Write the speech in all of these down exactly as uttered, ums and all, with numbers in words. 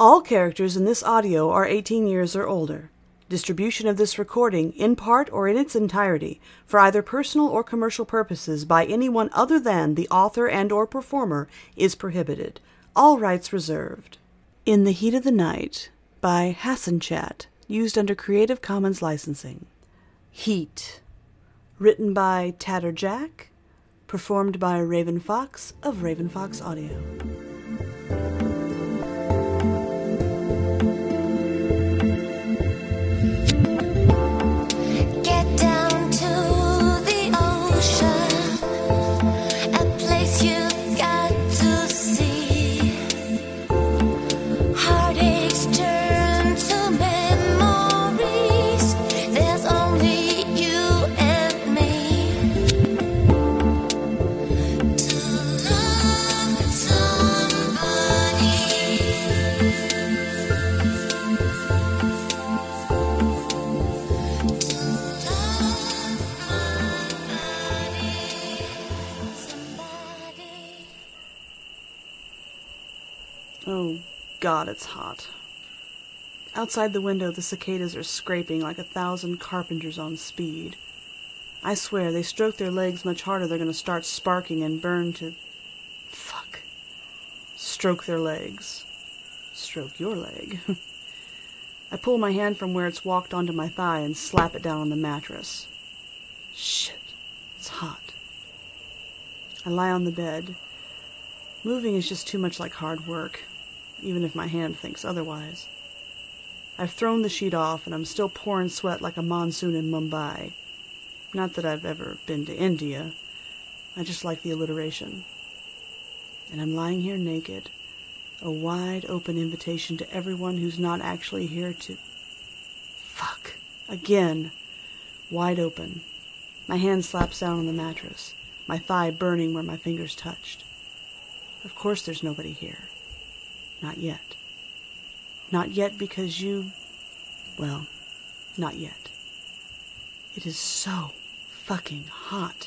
All characters in this audio are eighteen years or older. Distribution of this recording, in part or in its entirety, for either personal or commercial purposes by anyone other than the author and or performer is prohibited. All rights reserved. In the Heat of the Night by Hassanchat, used under Creative Commons licensing. Heat. Written by Tatterjack. Performed by Raven Fox of Raven Fox Audio. Oh, God, it's hot. Outside the window, the cicadas are scraping like a thousand carpenters on speed. I swear, they stroke their legs much harder, they're going to start sparking and burn to... Fuck. Stroke their legs. Stroke your leg. I pull my hand from where it's walked onto my thigh and slap it down on the mattress. Shit, it's hot. I lie on the bed. Moving is just too much like hard work, even if my hand thinks otherwise. I've thrown the sheet off, and I'm still pouring sweat like a monsoon in Mumbai. Not that I've ever been to India. I just like the alliteration. And I'm lying here naked, a wide-open invitation to everyone who's not actually here to... Fuck. Again. Wide open. My hand slaps down on the mattress, my thigh burning where my fingers touched. Of course there's nobody here. Not yet. Not yet because you... Well, not yet. It is so fucking hot.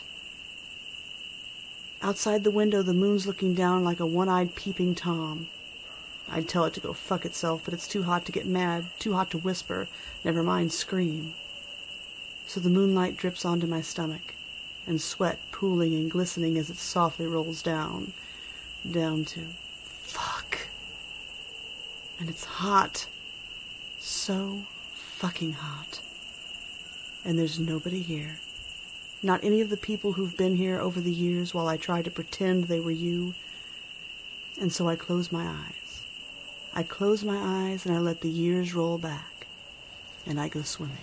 Outside the window, the moon's looking down like a one-eyed peeping Tom. I'd tell it to go fuck itself, but it's too hot to get mad, too hot to whisper, never mind scream. So the moonlight drips onto my stomach, and sweat pooling and glistening as it softly rolls down, down to... Fuck. And it's hot. So fucking hot. And there's nobody here. Not any of the people who've been here over the years while I tried to pretend they were you. And so I close my eyes. I close my eyes and I let the years roll back. And I go swimming.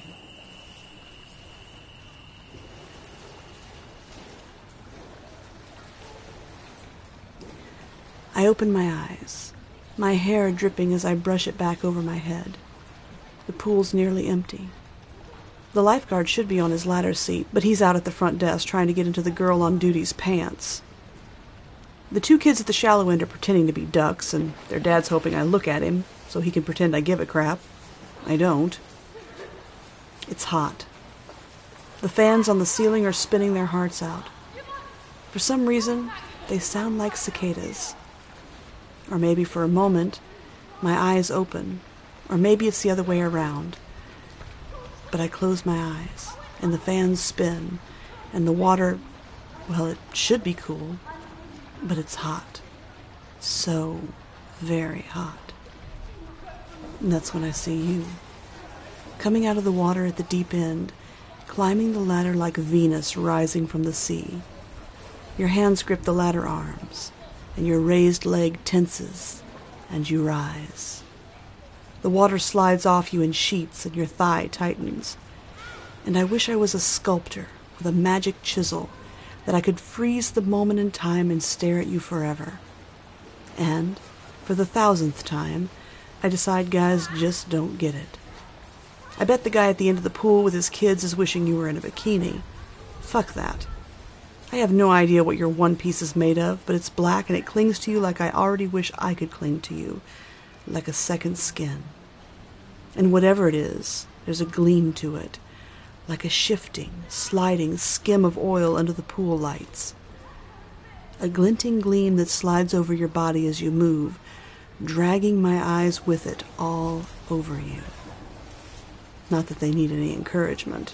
I open my eyes, my hair dripping as I brush it back over my head. The pool's nearly empty. The lifeguard should be on his ladder seat, but he's out at the front desk trying to get into the girl on duty's pants. The two kids at the shallow end are pretending to be ducks, and their dad's hoping I look at him so he can pretend I give a crap. I don't. It's hot. The fans on the ceiling are spinning their hearts out. For some reason, they sound like cicadas. Or maybe for a moment, my eyes open, or maybe it's the other way around. But I close my eyes, and the fans spin, and the water, well, it should be cool, but it's hot. So very hot. And that's when I see you, coming out of the water at the deep end, climbing the ladder like Venus rising from the sea. Your hands grip the ladder arms, and your raised leg tenses, and you rise. The water slides off you in sheets, and your thigh tightens. And I wish I was a sculptor with a magic chisel, that I could freeze the moment in time and stare at you forever. And, for the thousandth time, I decide guys just don't get it. I bet the guy at the end of the pool with his kids is wishing you were in a bikini. Fuck that. I have no idea what your one piece is made of, but it's black and it clings to you like I already wish I could cling to you, like a second skin. And whatever it is, there's a gleam to it, like a shifting, sliding skim of oil under the pool lights. A glinting gleam that slides over your body as you move, dragging my eyes with it all over you. Not that they need any encouragement.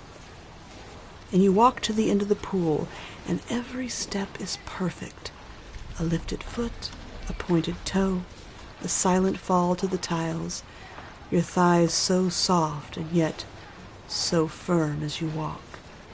And you walk to the end of the pool, and every step is perfect. A lifted foot, a pointed toe, a silent fall to the tiles, your thighs so soft and yet so firm as you walk.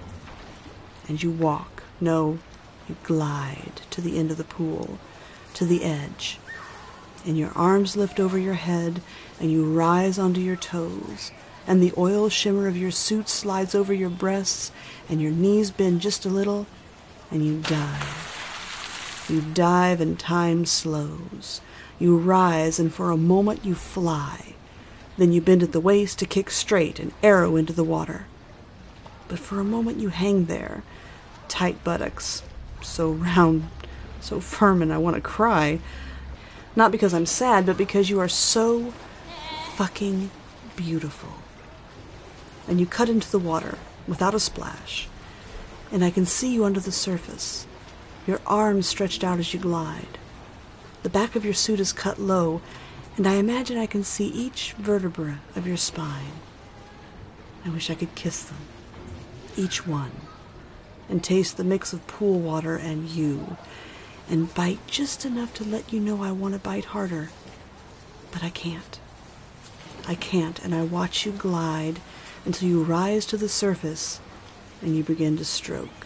And you walk, no, you glide to the end of the pool, to the edge, and your arms lift over your head, and you rise onto your toes, and the oil shimmer of your suit slides over your breasts, and your knees bend just a little, and you dive. You dive and time slows. You rise, and for a moment you fly. Then you bend at the waist to kick straight and arrow into the water. But for a moment you hang there, tight buttocks, so round, so firm, and I want to cry. Not because I'm sad, but because you are so fucking beautiful. And you cut into the water without a splash, and I can see you under the surface, your arms stretched out as you glide. The back of your suit is cut low, and I imagine I can see each vertebra of your spine. I wish I could kiss them, each one, and taste the mix of pool water and you, and bite just enough to let you know I want to bite harder, but I can't. I can't, and I watch you glide until you rise to the surface and you begin to stroke.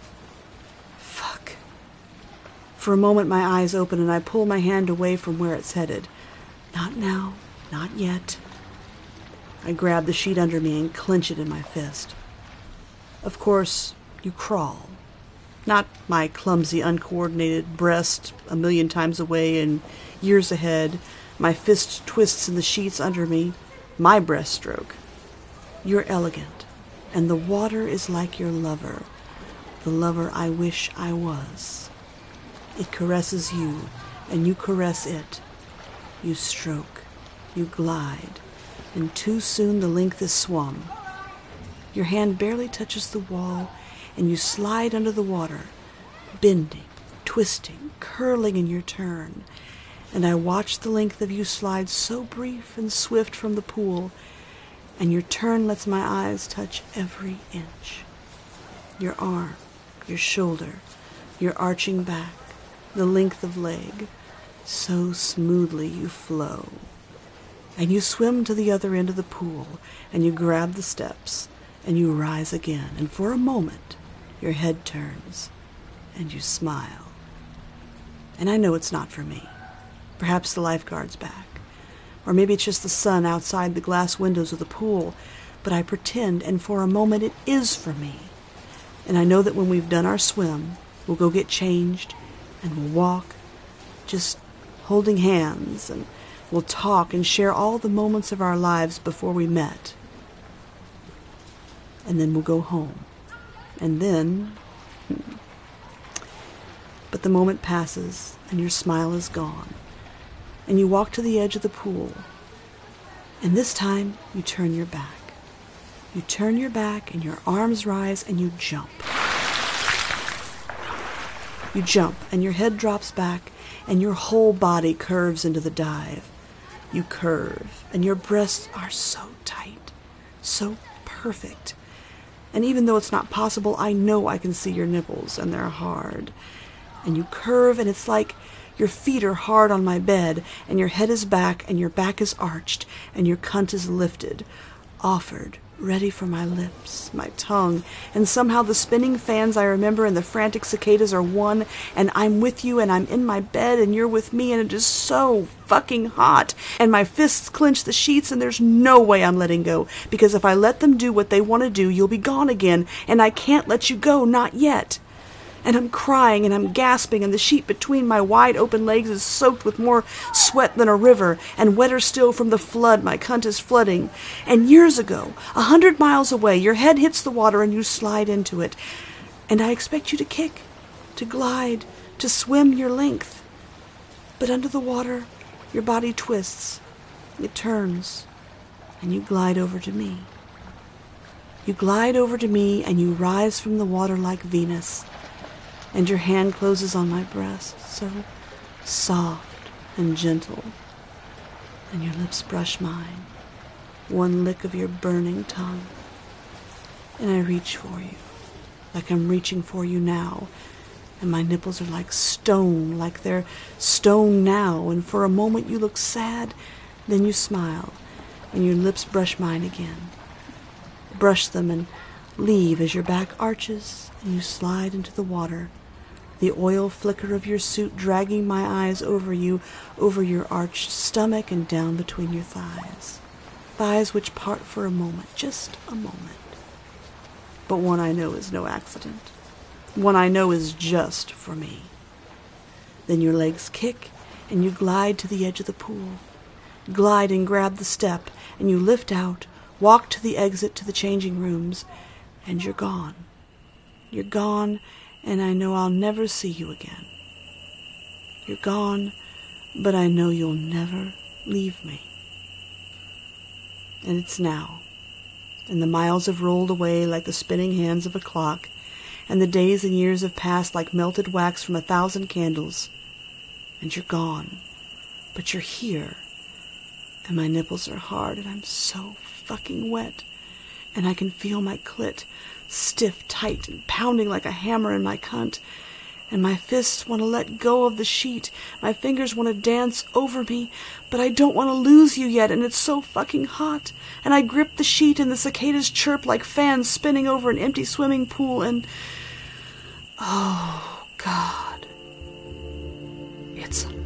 Fuck. For a moment my eyes open and I pull my hand away from where it's headed. Not now, not yet. I grab the sheet under me and clench it in my fist. Of course, you crawl. Not my clumsy, uncoordinated breast a million times away and years ahead. My fist twists in the sheets under me. My breaststroke. You're elegant, and the water is like your lover, the lover I wish I was. It caresses you, and you caress it. You stroke, you glide, and too soon the length is swum. Your hand barely touches the wall, and you slide under the water, bending, twisting, curling in your turn. And I watch the length of you slide so brief and swift from the pool, and your turn lets my eyes touch every inch. Your arm, your shoulder, your arching back, the length of leg, so smoothly you flow. And you swim to the other end of the pool, and you grab the steps, and you rise again, and for a moment your head turns, and you smile. And I know it's not for me. Perhaps the lifeguard's back. Or maybe it's just the sun outside the glass windows of the pool, but I pretend, and for a moment it is for me. And I know that when we've done our swim, we'll go get changed, and we'll walk, just holding hands, and we'll talk and share all the moments of our lives before we met. And then we'll go home. And then... But the moment passes, and your smile is gone. And you walk to the edge of the pool. And this time, you turn your back. You turn your back, and your arms rise, and you jump. You jump, and your head drops back, and your whole body curves into the dive. You curve, and your breasts are so tight, so perfect. And even though it's not possible, I know I can see your nipples, and they're hard. And you curve, and it's like your feet are hard on my bed, and your head is back, and your back is arched, and your cunt is lifted, offered, ready for my lips, my tongue, and somehow the spinning fans I remember and the frantic cicadas are one, and I'm with you, and I'm in my bed, and you're with me, and it is so fucking hot, and my fists clench the sheets, and there's no way I'm letting go, because if I let them do what they want to do, you'll be gone again, and I can't let you go, not yet. And I'm crying, and I'm gasping, and the sheet between my wide-open legs is soaked with more sweat than a river, and wetter still from the flood my cunt is flooding. And years ago, a hundred miles away, your head hits the water, and you slide into it. And I expect you to kick, to glide, to swim your length. But under the water, your body twists, it turns, and you glide over to me. You glide over to me, and you rise from the water like Venus. And your hand closes on my breast, so soft, and gentle, and your lips brush mine, one lick of your burning tongue, and I reach for you, like I'm reaching for you now, and my nipples are like stone, like they're stone now, and for a moment you look sad, then you smile, and your lips brush mine again. Brush them and leave as your back arches, and you slide into the water, the oil flicker of your suit dragging my eyes over you, over your arched stomach and down between your thighs. Thighs which part for a moment, just a moment. But one I know is no accident. One I know is just for me. Then your legs kick, and you glide to the edge of the pool. Glide and grab the step, and you lift out, walk to the exit to the changing rooms, and you're gone. You're gone, and I know I'll never see you again. You're gone, but I know you'll never leave me. And it's now, and the miles have rolled away like the spinning hands of a clock, and the days and years have passed like melted wax from a thousand candles, and you're gone, but you're here, and my nipples are hard, and I'm so fucking wet, and I can feel my clit stiff, tight, and pounding like a hammer in my cunt, and my fists want to let go of the sheet, my fingers want to dance over me, but I don't want to lose you yet, and it's so fucking hot, and I grip the sheet, and the cicadas chirp like fans spinning over an empty swimming pool, and oh, God, it's